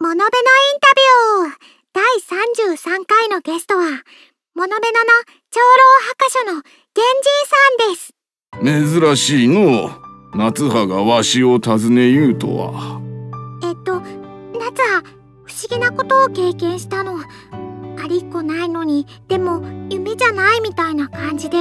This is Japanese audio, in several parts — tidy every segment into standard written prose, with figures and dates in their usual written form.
モノベのインタビュー第33回のゲストは、モノベノの長老博士の源氏さんです。 珍しいのう。夏葉がわしを訪ねゆうとは。 夏葉、不思議なことを経験したの。ありっこないのに、でも夢じゃないみたいな感じで。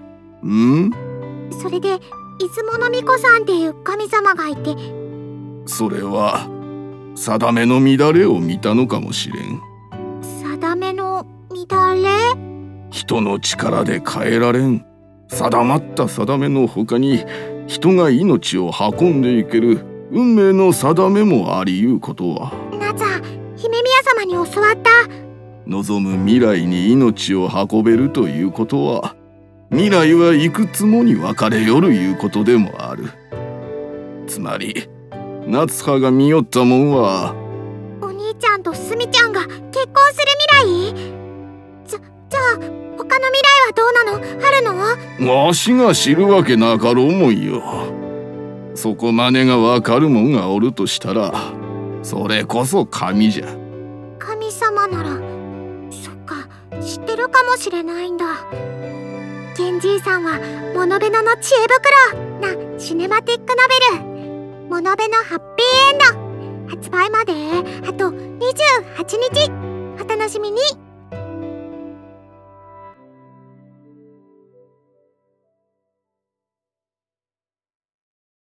それで、出雲の巫女さんっていう神様がいて。 それは、定めの乱れを見たのかもしれん。 定めの乱れ？ 人の力で変えられん。定まった定めの他に、人が命を運んでいける運命の定めもありゆうことは。 夏葉、姫宮様に教わった。 望む未来に命を運べるということは、未来はいくつもに分かれよるいうことでもある。つまり、夏葉が見よったもんは、 お兄ちゃんとすみちゃんが結婚する未来？じゃあ、他の未来はどうなの？あるの？ わしが知るわけなかろうもんよ。そこまでがわかるもんがおるとしたら、それこそ神じゃ。 神様なら、そっか、知ってるかもしれないんだ。源氏さんはモノベノの知恵袋なシネマティックノベル、モノベノハッピーエンド発売まであと28日、お楽しみに。